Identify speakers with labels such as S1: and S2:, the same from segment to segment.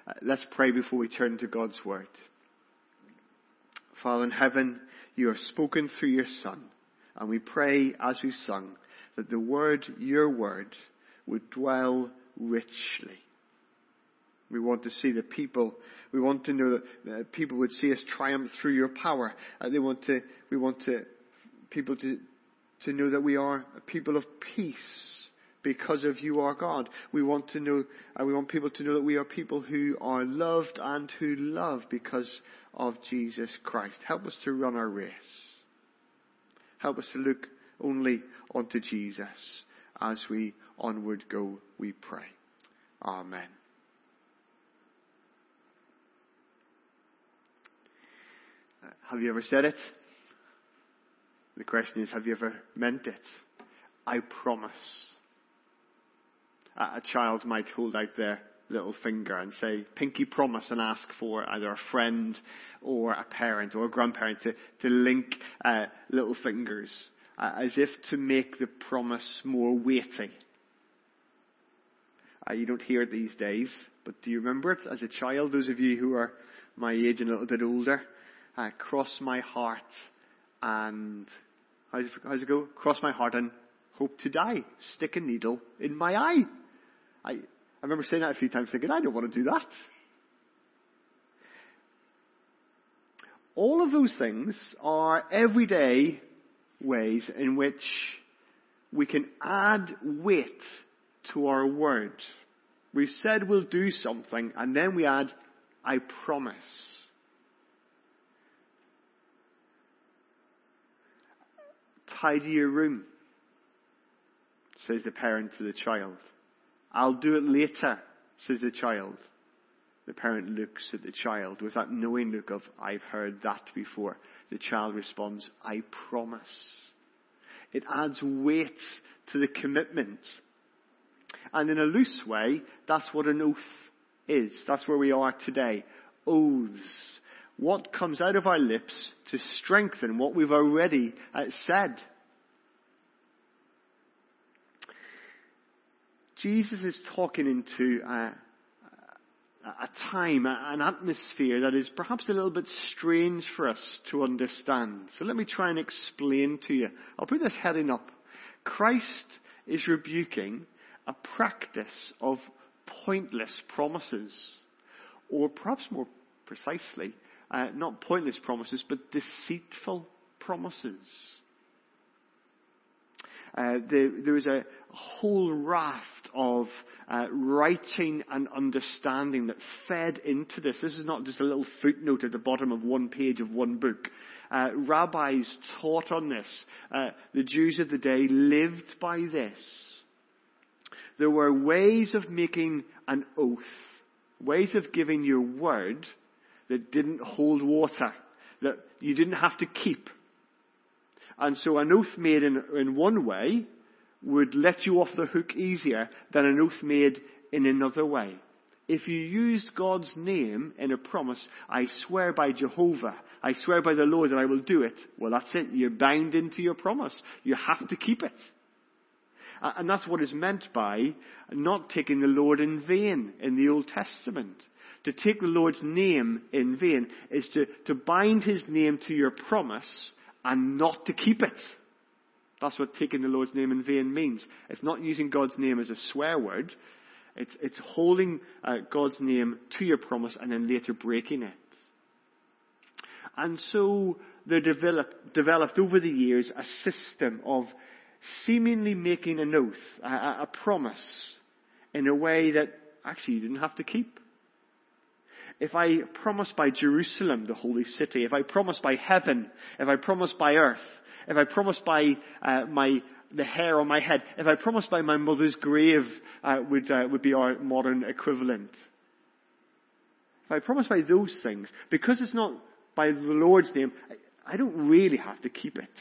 S1: Let's pray before we turn to God's word. Father in heaven, you have spoken through your Son, and we pray as we've sung that the word, your word, would dwell richly. We want to see the people. We want to know that people would see us triumph through your power. We want people to know that we are a people of peace because of you, our God. We want people to know that we are people who are loved and who love because of Jesus Christ. Help us to run our race. Help us to look only unto Jesus as we onward go, we pray. Amen. Have you ever said it? The question is, have you ever meant it? I promise. A child might hold out their little finger and say, pinky promise, and ask for either a friend or a parent or a grandparent to link little fingers as if to make the promise more weighty. You don't hear it these days, but do you remember it as a child? Those of you who are my age and a little bit older, cross my heart and, how's it go? Cross my heart and hope to die. Stick a needle in my eye. I remember saying that a few times thinking, I don't want to do that. All of those things are everyday ways in which we can add weight to our word. We've said we'll do something and then we add, I promise. Tidy your room, says the parent to the child. I'll do it later, says the child. The parent looks at the child with that knowing look of, I've heard that before. The child responds, I promise. It adds weight to the commitment. And in a loose way, that's what an oath is. That's where we are today. Oaths. What comes out of our lips to strengthen what we've already said. Jesus is talking into a time, an atmosphere that is perhaps a little bit strange for us to understand. So let me try and explain to you. I'll put this heading up. Christ is rebuking a practice of pointless promises. Or perhaps more precisely, not pointless promises, but deceitful promises. There is a whole raft of writing and understanding that fed into this. This is not just a little footnote at the bottom of one page of one book. Rabbis taught on this. The Jews of the day lived by this. There were ways of making an oath, ways of giving your word that didn't hold water, that you didn't have to keep. And so an oath made in one way would let you off the hook easier than an oath made in another way. If you used God's name in a promise, I swear by Jehovah, I swear by the Lord that I will do it, well, that's it. You're bound into your promise. You have to keep it. And that's what is meant by not taking the Lord in vain in the Old Testament. To take the Lord's name in vain is to bind his name to your promise and not to keep it. That's what taking the Lord's name in vain means. It's not using God's name as a swear word. It's holding God's name to your promise and then later breaking it. And so there developed over the years a system of seemingly making an oath, a promise, in a way that actually you didn't have to keep. If I promise by Jerusalem, the holy city, if I promise by heaven, if I promise by earth, if I promise by the hair on my head, if I promise by my mother's grave, would be our modern equivalent. If I promise by those things, because it's not by the Lord's name, I don't really have to keep it.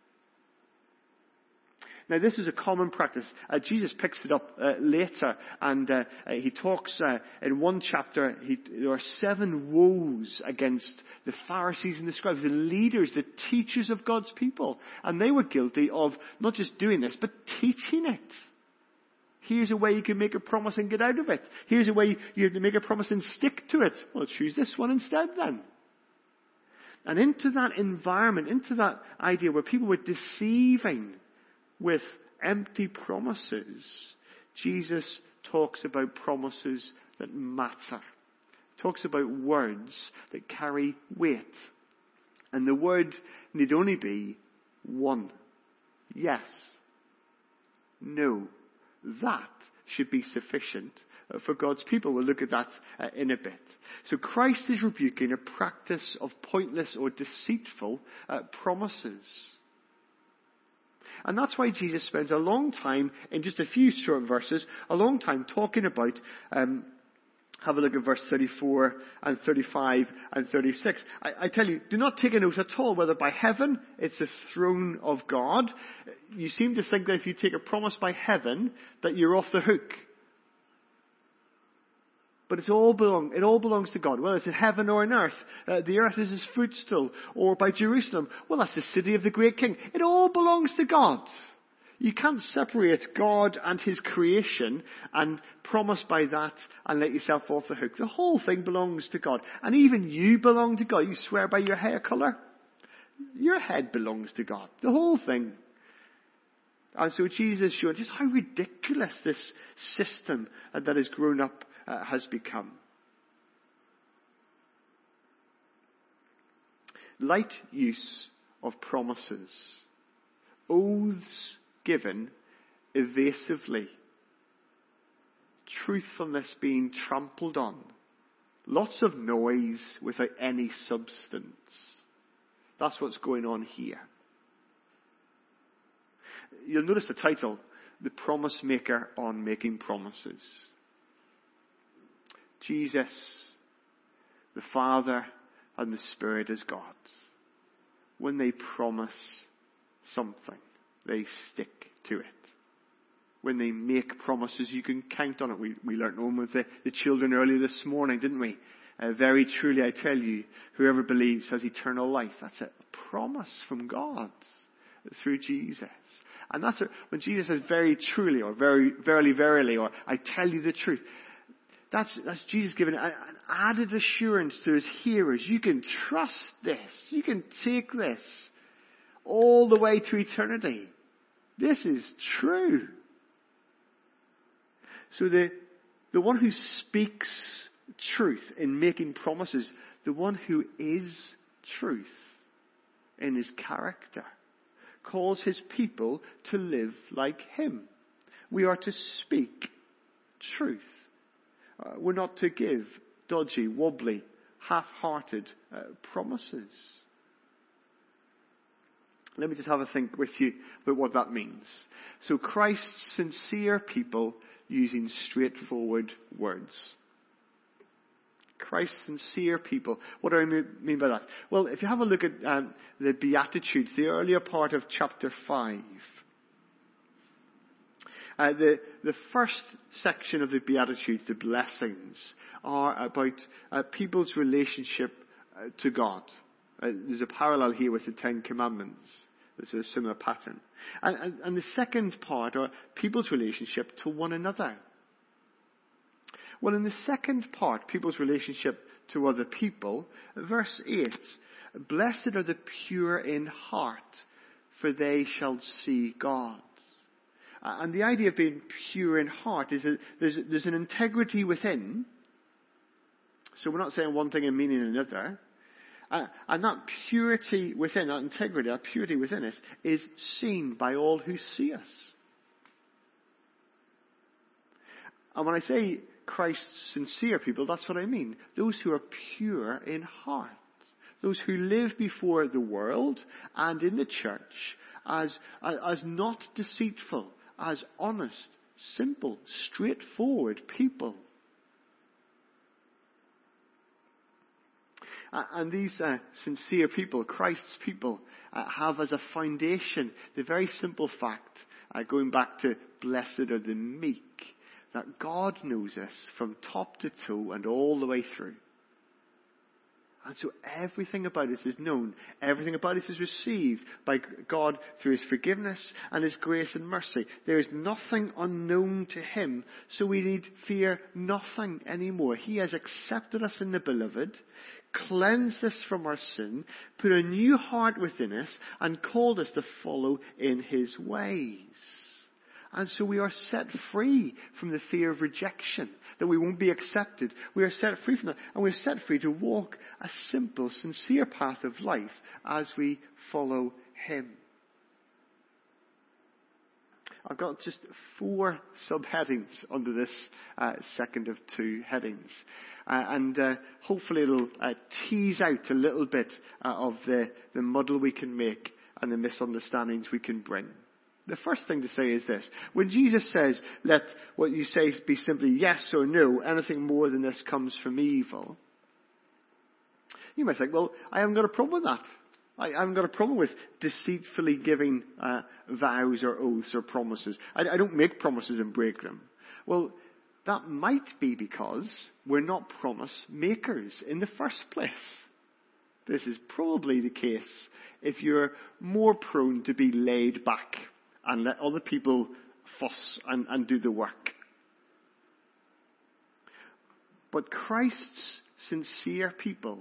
S1: Now, this is a common practice. Jesus picks it up later, and he talks in one chapter. There are 7 woes against the Pharisees and the scribes, the leaders, the teachers of God's people, and they were guilty of not just doing this, but teaching it. Here's a way you can make a promise and get out of it. Here's a way you have to make a promise and stick to it. Well, choose this one instead then. And into that environment, into that idea where people were deceiving with empty promises, Jesus talks about promises that matter. Talks about words that carry weight. And the word need only be one. Yes. No. That should be sufficient for God's people. We'll look at that in a bit. So Christ is rebuking a practice of pointless or deceitful promises. And that's why Jesus spends a long time, in just a few short verses, a long time talking about, have a look at verse 34 and 35 and 36. I tell you, do not take an oath at all, whether by heaven, it's the throne of God. You seem to think that if you take a promise by heaven, that you're off the hook. But it all belongs to God. Whether it's in heaven or in earth, the earth is his footstool, or by Jerusalem, well, that's the city of the great king. It all belongs to God. You can't separate God and his creation and promise by that and let yourself off the hook. The whole thing belongs to God. And even you belong to God. You swear by your hair colour. Your head belongs to God. The whole thing. And so Jesus showed just how ridiculous this system that has grown up has become. Light use of promises. Oaths given evasively. Truthfulness being trampled on. Lots of noise without any substance. That's what's going on here. You'll notice the title, The Promise Maker on Making Promises. Jesus, the Father, and the Spirit as God. When they promise something, they stick to it. When they make promises, you can count on it. We learnt one with the children earlier this morning, didn't we? Very truly I tell you, whoever believes has eternal life. That's a promise from God through Jesus. And that's when Jesus says very truly, or very verily, verily, or I tell you the truth. That's Jesus giving an added assurance to his hearers. You can trust this. You can take this all the way to eternity. This is true. So the one who speaks truth in making promises, the one who is truth in his character, calls his people to live like him. We are to speak truth. We're not to give dodgy, wobbly, half-hearted promises. Let me just have a think with you about what that means. So Christ's sincere people using straightforward words. Christ's sincere people. What do I mean by that? Well, if you have a look at the Beatitudes, the earlier part of chapter 5, the first section of the Beatitudes, the blessings, are about people's relationship to God. There's a parallel here with the Ten Commandments. There's a similar pattern. And the second part are people's relationship to one another. Well, in the second part, people's relationship to other people, verse 8, blessed are the pure in heart, for they shall see God. And the idea of being pure in heart is that there's an integrity within. So we're not saying one thing and meaning another. And that purity within, that integrity, that purity within us is seen by all who see us. And when I say Christ's sincere people, that's what I mean. Those who are pure in heart. Those who live before the world and in the church as not deceitful, as honest, simple, straightforward people. And these sincere people, Christ's people, have as a foundation the very simple fact, going back to blessed are the meek, that God knows us from top to toe and all the way through. And so everything about us is known. Everything about us is received by God through his forgiveness and his grace and mercy. There is nothing unknown to him, so we need fear nothing anymore. He has accepted us in the beloved, cleansed us from our sin, put a new heart within us, and called us to follow in his ways. And so we are set free from the fear of rejection, that we won't be accepted. We are set free from that. And we're set free to walk a simple, sincere path of life as we follow him. I've got just 4 subheadings under this second of 2 headings. Hopefully it'll tease out a little bit of the muddle we can make and the misunderstandings we can bring. The first thing to say is this. When Jesus says, let what you say be simply yes or no, anything more than this comes from evil, you might think, well, I haven't got a problem with that. I haven't got a problem with deceitfully giving vows or oaths or promises. I don't make promises and break them. Well, that might be because we're not promise makers in the first place. This is probably the case if you're more prone to be laid back and let other people fuss and do the work. But Christ's sincere people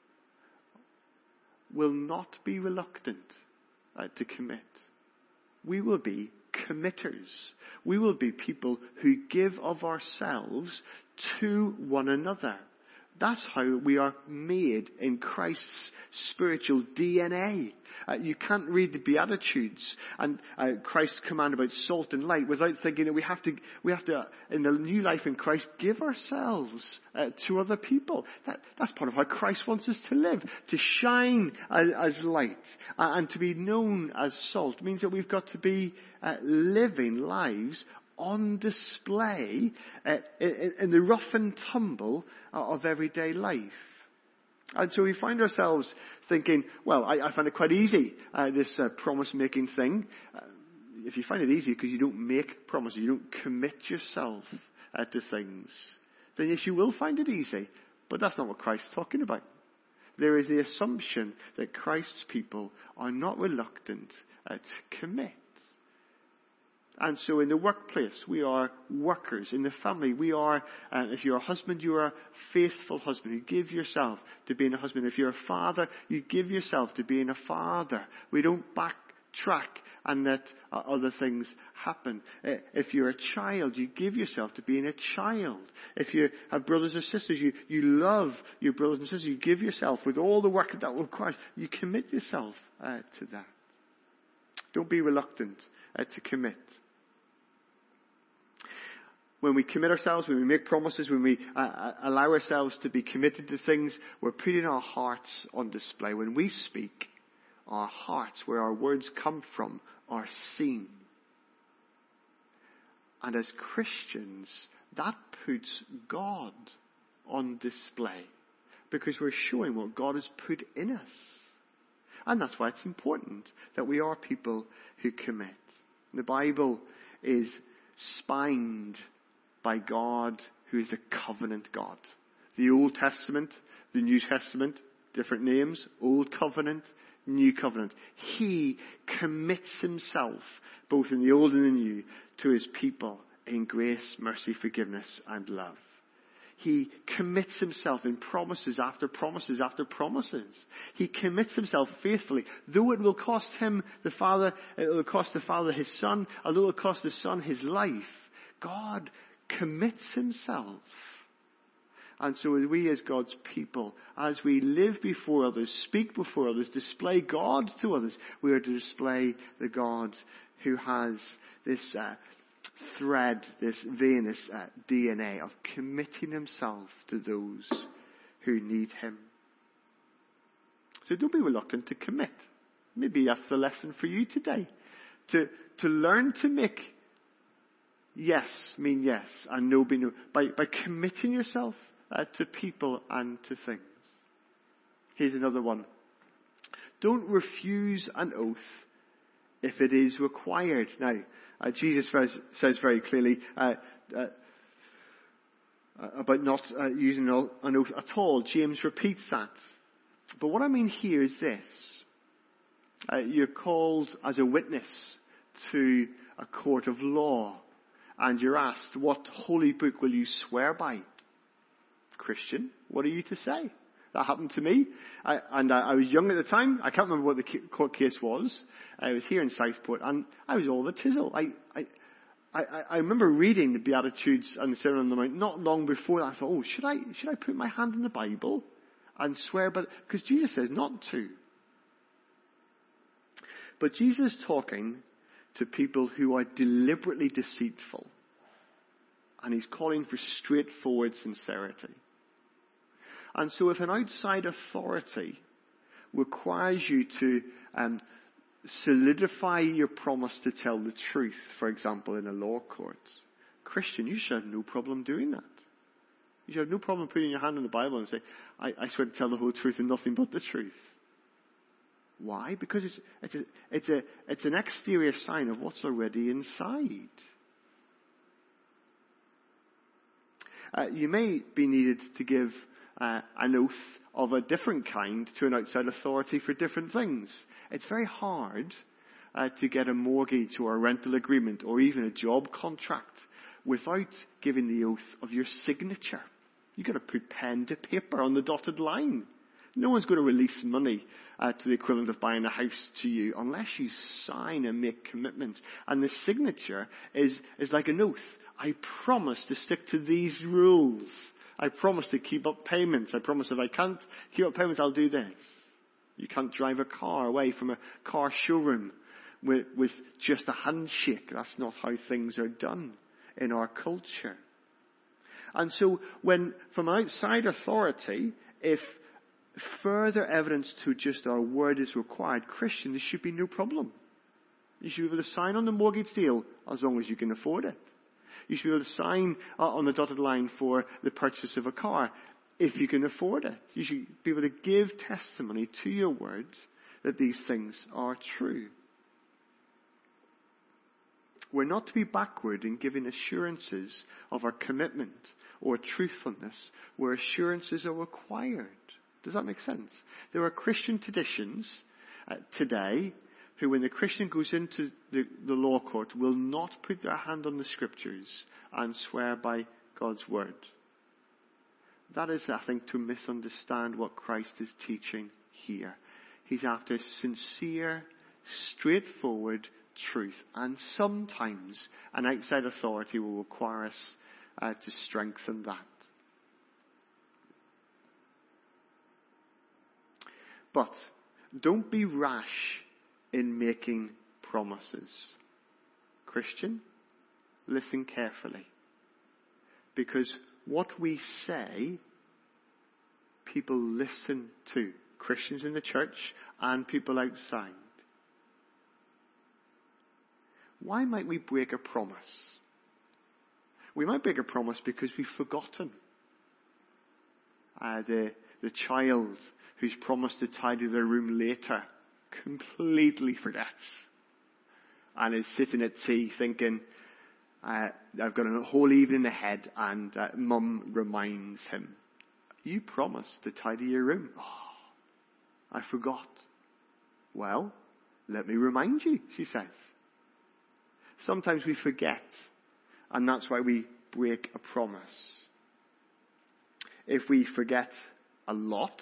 S1: will not be reluctant to commit. We will be committers. We will be people who give of ourselves to one another. That's how we are made in Christ's spiritual DNA. You can't read the Beatitudes and Christ's command about salt and light without thinking that we have to, in the new life in Christ, give ourselves to other people. That's part of how Christ wants us to live, to shine as light and to be known as salt. It means that we've got to be living lives on display in the rough and tumble of everyday life. And so we find ourselves thinking, well, I find it quite easy, this promise-making thing. If you find it easy because you don't make promises, you don't commit yourself to things, then yes, you will find it easy. But that's not what Christ's talking about. There is the assumption that Christ's people are not reluctant to commit. And so in the workplace, we are workers. In the family, we are, if you're a husband, you are a faithful husband. You give yourself to being a husband. If you're a father, you give yourself to being a father. We don't backtrack and let other things happen. If you're a child, you give yourself to being a child. If you have brothers or sisters, you love your brothers and sisters. You give yourself with all the work that requires. You commit yourself to that. Don't be reluctant to commit. When we commit ourselves, when we make promises, when we allow ourselves to be committed to things, we're putting our hearts on display. When we speak, our hearts, where our words come from, are seen. And as Christians, that puts God on display because we're showing what God has put in us. And that's why it's important that we are people who commit. The Bible is spined by God, who is the covenant God. The Old Testament, the New Testament, different names, Old Covenant, New Covenant. He commits himself, both in the Old and the New, to his people in grace, mercy, forgiveness, and love. He commits himself in promises after promises after promises. He commits himself faithfully. Though it will cost him, the Father, it will cost the Father his Son, although it will cost the Son his life, God commits himself. And so we as God's people, as we live before others, speak before others, display God to others, we are to display the God who has this thread, this vein, this DNA of committing himself to those who need him. So don't be reluctant to commit. Maybe that's the lesson for you today. To learn to make yes mean yes and no be no. By committing yourself to people and to things. Here's another one. Don't refuse an oath if it is required. Now, Jesus says very clearly about not using an oath at all. James repeats that. But what I mean here is this. You're called as a witness to a court of law, and you're asked, what holy book will you swear by? Christian, what are you to say? That happened to me. I was young at the time. I can't remember what the court case was. I was here in Southport, and I was all of a tizzle. I remember reading the Beatitudes and the Sermon on the Mount not long before that. I thought, should I put my hand in the Bible and swear by it? Because Jesus says not to. But Jesus is talking to people who are deliberately deceitful. And he's calling for straightforward sincerity. And so if an outside authority requires you to solidify your promise to tell the truth, for example, in a law court, Christian, you should have no problem doing that. You should have no problem putting your hand on the Bible and say, I swear to tell the whole truth and nothing but the truth. Why? Because it's an exterior sign of what's already inside. You may be needed to give an oath of a different kind to an outside authority for different things. It's very hard to get a mortgage or a rental agreement or even a job contract without giving the oath of your signature. You've got to put pen to paper on the dotted line. No one's going to release money to the equivalent of buying a house to you unless you sign and make commitments. And the signature is like an oath. I promise to stick to these rules. I promise to keep up payments. I promise if I can't keep up payments, I'll do this. You can't drive a car away from a car showroom with just a handshake. That's not how things are done in our culture. And so when, from outside authority, if further evidence to just our word is required, Christian, there should be no problem. You should be able to sign on the mortgage deal as long as you can afford it. You should be able to sign on the dotted line for the purchase of a car if you can afford it. You should be able to give testimony to your words that these things are true. We're not to be backward in giving assurances of our commitment or truthfulness where assurances are required. Does that make sense? There are Christian traditions today who, when the Christian goes into the law court, will not put their hand on the scriptures and swear by God's word. That is, I think, to misunderstand what Christ is teaching here. He's after sincere, straightforward truth. And sometimes an outside authority will require us to strengthen that. But don't be rash in making promises. Christian, listen carefully. Because what we say, people listen to. Christians in the church and people outside. Why might we break a promise? We might break a promise because we've forgotten. The child who's promised to tidy their room later completely forgets and is sitting at tea thinking, I've got a whole evening ahead, and Mum reminds him, you promised to tidy your room. Oh, I forgot. Well, let me remind you, she says. Sometimes we forget, and that's why we break a promise. If we forget a lot,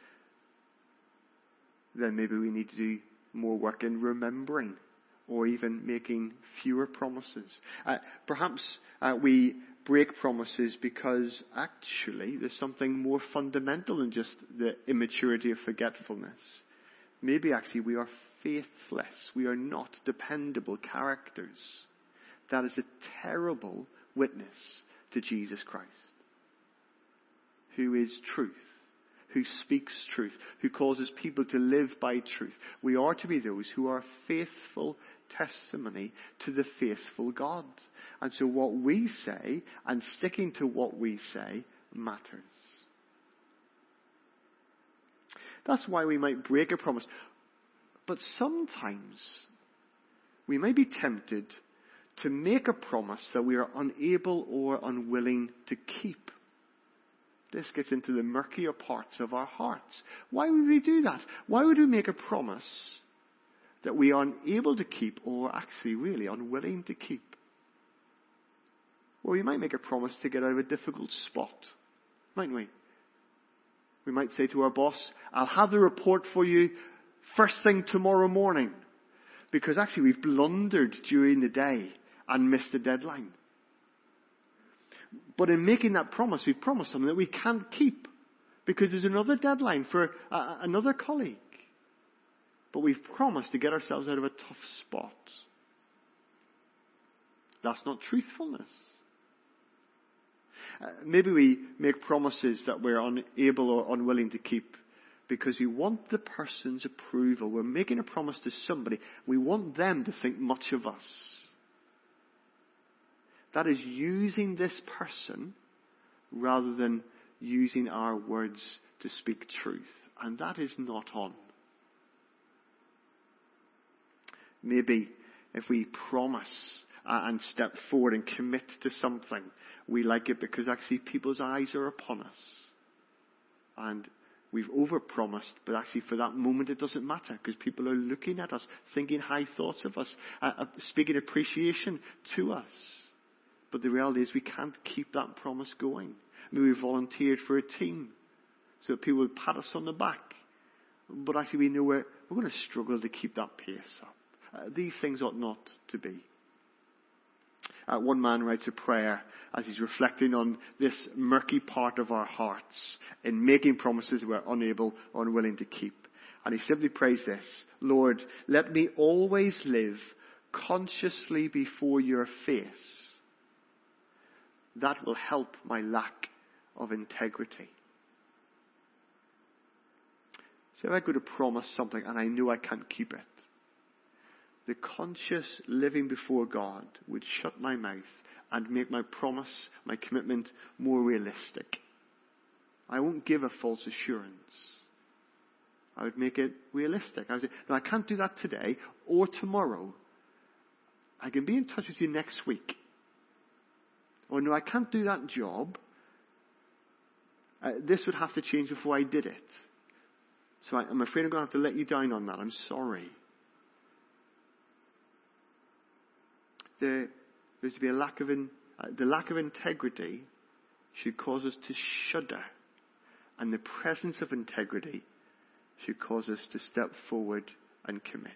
S1: then maybe we need to do more work in remembering or even making fewer promises. Perhaps we break promises because actually there's something more fundamental than just the immaturity of forgetfulness. Maybe actually we are faithless. We are not dependable characters. That is a terrible witness to Jesus Christ, who is truth, who speaks truth, who causes people to live by truth. We are to be those who are faithful testimony to the faithful God. And so what we say and sticking to what we say matters. That's why we might break a promise. But sometimes we may be tempted to make a promise that we are unable or unwilling to keep. This gets into the murkier parts of our hearts. Why would we do that? Why would we make a promise that we are unable to keep, or actually really unwilling to keep? Well, we might make a promise to get out of a difficult spot, mightn't we? We might say to our boss, I'll have the report for you first thing tomorrow morning. Because actually we've blundered during the day and missed the deadline. But in making that promise, we've promised something that we can't keep. Because there's another deadline for another colleague. But we've promised to get ourselves out of a tough spot. That's not truthfulness. Maybe we make promises that we're unable or unwilling to keep because we want the person's approval. We're making a promise to somebody. We want them to think much of us. That is using this person rather than using our words to speak truth. And that is not on. Maybe if we promise and step forward and commit to something, we like it because actually people's eyes are upon us. And we've overpromised, but actually for that moment it doesn't matter because people are looking at us, thinking high thoughts of us, speaking appreciation to us. But the reality is we can't keep that promise going. Maybe we volunteered for a team so that people would pat us on the back. But actually we know we're going to struggle to keep that pace up. These things ought not to be. One man writes a prayer as he's reflecting on this murky part of our hearts in making promises we're unable or unwilling to keep. And he simply prays this: Lord, let me always live consciously before your face. That will help my lack of integrity. So if I go to promise something and I know I can't keep it, the conscious living before God would shut my mouth and make my promise, my commitment, more realistic. I won't give a false assurance. I would make it realistic. I would say, no, I can't do that today or tomorrow. I can be in touch with you next week. Or no, I can't do that job. This would have to change before I did it. So I'm afraid I'm going to have to let you down on that. I'm sorry. There's to be the lack of integrity should cause us to shudder, and the presence of integrity should cause us to step forward and commit.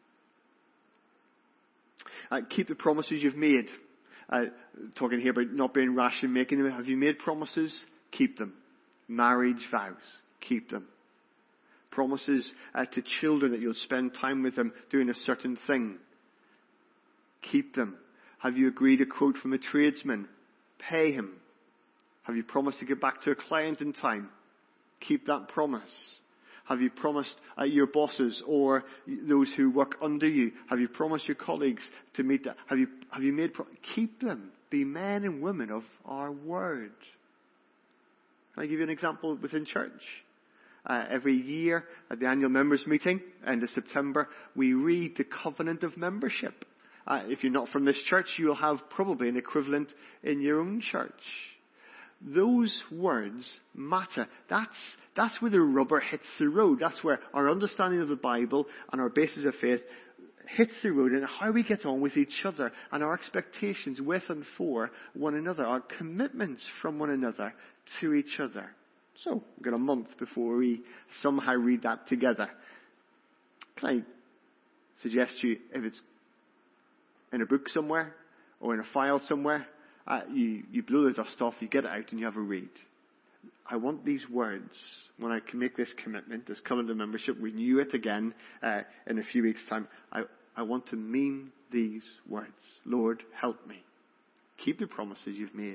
S1: Keep the promises you've made. Talking here about not being rash in making them. Have you made promises? Keep them. Marriage vows. Keep them. Promises to children that you'll spend time with them doing a certain thing. Keep them. Have you agreed a quote from a tradesman? Pay him. Have you promised to get back to a client in time? Keep that promise. Have you promised your bosses or those who work under you? Have you promised your colleagues to meet that? Have you made keep them. Be men and women of our word. Can I give you an example within church? Every year at the annual members meeting, end of September, we read the covenant of membership. If you're not from this church, you'll have probably an equivalent in your own church. Those words matter. That's where the rubber hits the road. That's where our understanding of the Bible and our basis of faith hits the road, and how we get on with each other and our expectations with and for one another, our commitments from one another to each other. So we've got a month before we somehow read that together. Can I suggest to you, if it's in a book somewhere or in a file somewhere, you blow the dust off, you get it out and you have a read. I want these words, when I can make this commitment, this covenant of membership, renew it again in a few weeks' time. I want to mean these words. Lord, help me. Keep the promises you've made.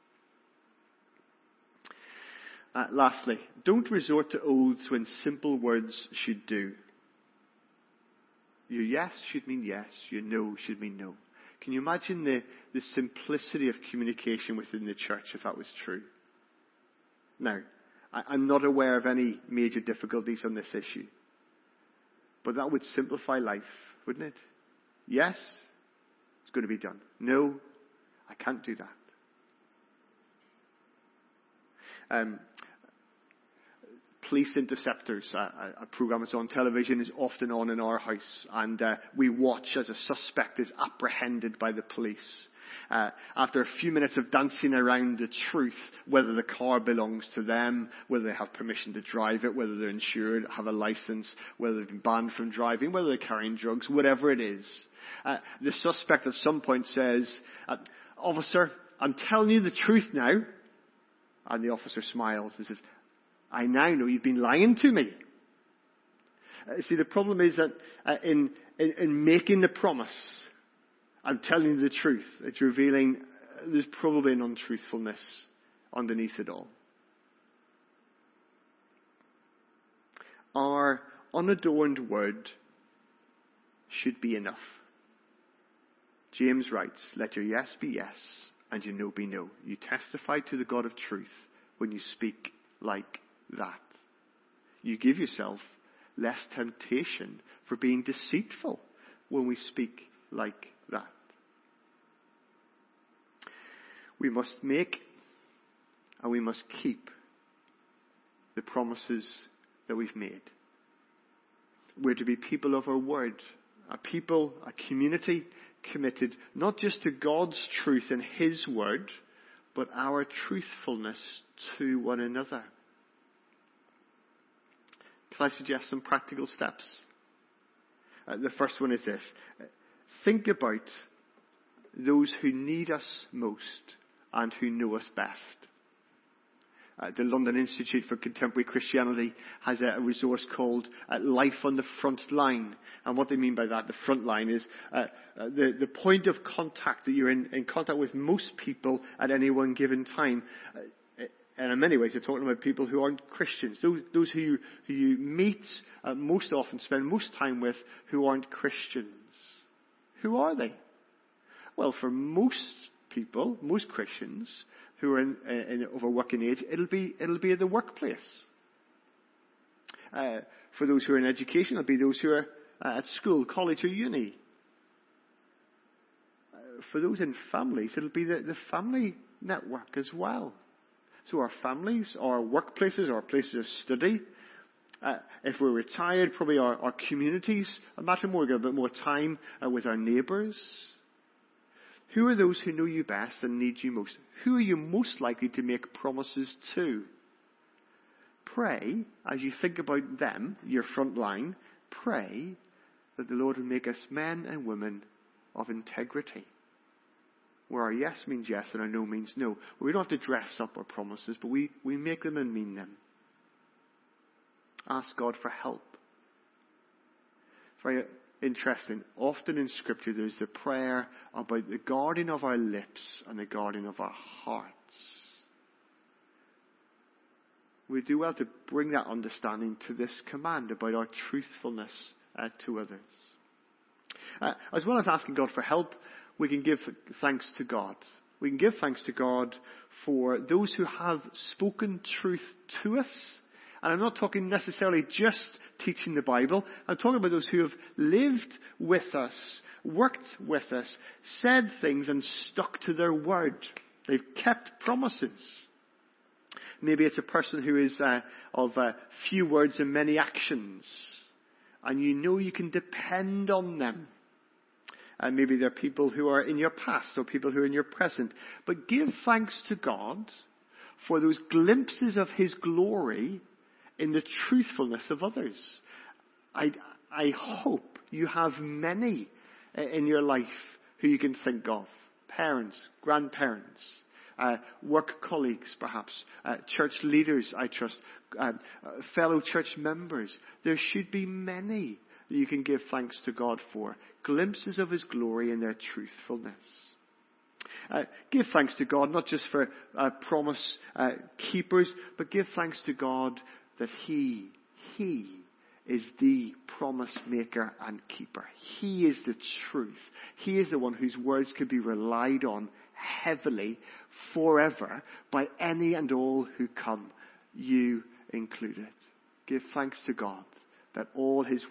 S1: Lastly, don't resort to oaths when simple words should do. Your yes should mean yes. Your no should mean no. Can you imagine the simplicity of communication within the church if that was true? Now, I'm not aware of any major difficulties on this issue. But that would simplify life, wouldn't it? Yes, it's going to be done. No, I can't do that. Police Interceptors, a program that's on television, is often on in our house, and we watch as a suspect is apprehended by the police. After a few minutes of dancing around the truth, whether the car belongs to them, whether they have permission to drive it, whether they're insured, have a license, whether they've been banned from driving, whether they're carrying drugs, whatever it is, the suspect at some point says, "Officer, I'm telling you the truth now." And the officer smiles and says, "I now know you've been lying to me." See, the problem is that in making the promise, "I'm telling you the truth," it's revealing there's probably an untruthfulness underneath it all. Our unadorned word should be enough. James writes, "Let your yes be yes and your no be no. You testify to the God of truth when you speak like that. You give yourself less temptation for being deceitful when we speak like that." We must make and we must keep the promises that we've made. We're to be people of our word, a people, a community committed not just to God's truth and His word, but our truthfulness to one another. Can I suggest some practical steps? The first one is this. Think about those who need us most and who know us best. The London Institute for Contemporary Christianity has a resource called Life on the Front Line. And what they mean by that, the front line, is the point of contact that you're in contact with most people at any one given time. And in many ways, they're talking about people who aren't Christians. Those who you meet most often, spend most time with, who aren't Christians. Who are they? Well, for most people, most Christians who are of a working age, it'll be at the workplace. For those who are in education, it'll be those who are at school, college, or uni. For those in families, it'll be the family network as well. So our families, our workplaces, our places of study. If we're retired, probably our communities matter more. We've got a bit more time with our neighbours. Who are those who know you best and need you most? Who are you most likely to make promises to? Pray, as you think about them, your front line, pray that the Lord will make us men and women of integrity. Where our yes means yes and our no means no. We don't have to dress up our promises, but we make them and mean them. Ask God for help. Very interesting. Often in Scripture there's the prayer about the guarding of our lips and the guarding of our hearts. We do well to bring that understanding to this command about our truthfulness to others. As well as asking God for help, we can give thanks to God. We can give thanks to God for those who have spoken truth to us. And I'm not talking necessarily just teaching the Bible. I'm talking about those who have lived with us, worked with us, said things and stuck to their word. They've kept promises. Maybe it's a person who is of few words and many actions. And you know you can depend on them. And maybe they're people who are in your past or people who are in your present. But give thanks to God for those glimpses of His glory in the truthfulness of others. I hope you have many in your life who you can think of. Parents, grandparents, work colleagues perhaps, church leaders, I trust, fellow church members. There should be many that you can give thanks to God for. Glimpses of His glory in their truthfulness. Give thanks to God not just for promise keepers, but give thanks to God that He is the promise maker and keeper. He is the truth. He is the one whose words can be relied on heavily forever by any and all who come, you included. Give thanks to God that all His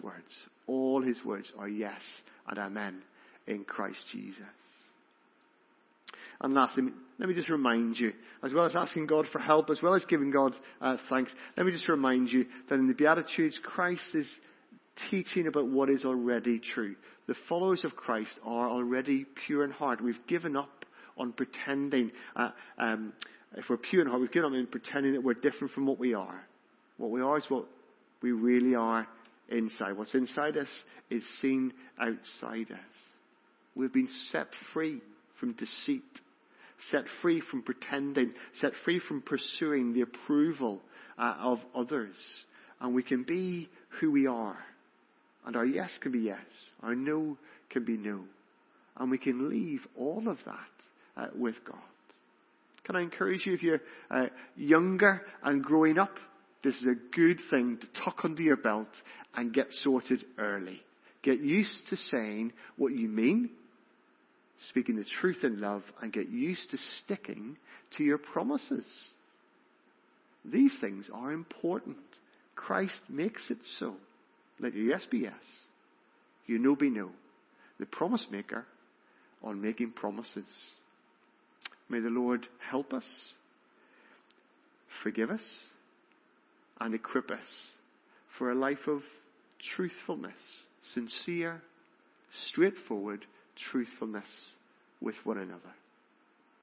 S1: words are yes and amen in Christ Jesus. And lastly, let me just remind you, as well as asking God for help, as well as giving God thanks, let me just remind you that in the Beatitudes, Christ is teaching about what is already true. The followers of Christ are already pure in heart. We've given up on pretending. If we're pure in heart, we've given up on pretending that we're different from what we are. What we are is what we really are inside. What's inside us is seen outside us. We've been set free from deceit, set free from pretending, set free from pursuing the approval of others. And we can be who we are. And our yes can be yes. Our no can be no. And we can leave all of that with God. Can I encourage you, if you're younger and growing up, this is a good thing to tuck under your belt and get sorted early. Get used to saying what you mean, speaking the truth in love, and get used to sticking to your promises. These things are important. Christ makes it so. Let your yes be yes, your no be no. The promise maker on making promises. May the Lord help us, forgive us, and equip us for a life of truthfulness, sincere, straightforward truthfulness with one another.